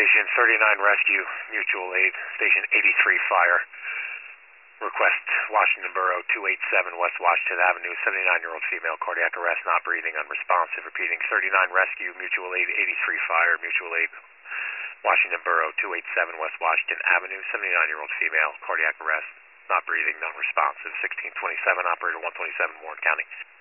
Station 39 Rescue, Mutual Aid, Station 83 Fire. Request Washington Borough 287 West Washington Avenue, 79-year-old female, cardiac arrest, not breathing, unresponsive. Repeating, 39 Rescue, Mutual Aid, 83 Fire, Mutual Aid, Washington Borough 287 West Washington Avenue, 79-year-old female, cardiac arrest, not breathing, non-responsive. 1627, operator 127, Warren County.